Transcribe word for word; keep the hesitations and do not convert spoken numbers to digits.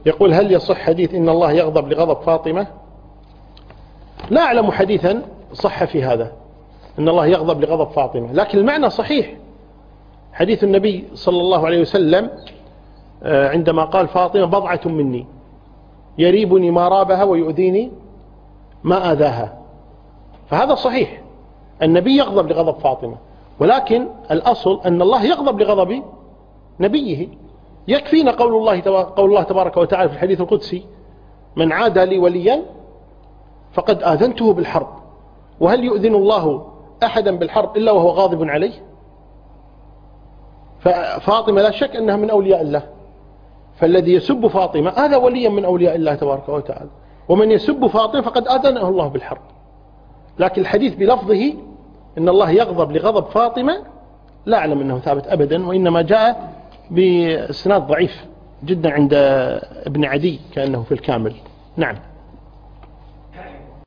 يقول: هل يصح حديث إن الله يغضب لغضب فاطمة؟ لا أعلم حديثا صح في هذا إن الله يغضب لغضب فاطمة، لكن المعنى صحيح. حديث النبي صلى الله عليه وسلم عندما قال: فاطمة بضعة مني يريبني ما رابها ويؤذيني ما آذاها، فهذا صحيح. النبي يغضب لغضب فاطمة، ولكن الأصل أن الله يغضب لغضب نبيه. يكفينا قول الله قول الله تبارك وتعالى في الحديث القدسي: من عادى لي وليا فقد آذنته بالحرب. وهل يؤذن الله أحدا بالحرب إلا وهو غاضب عليه؟ ففاطمة لا شك أنها من أولياء الله، فالذي يسب فاطمة هذا وليا من أولياء الله تبارك وتعالى، ومن يسب فاطمة فقد آذنه الله بالحرب. لكن الحديث بلفظه إن الله يغضب لغضب فاطمة لا أعلم أنه ثابت أبدا، وإنما جاء بإسناد ضعيف جدا عند ابن عدي كأنه في الكامل. نعم.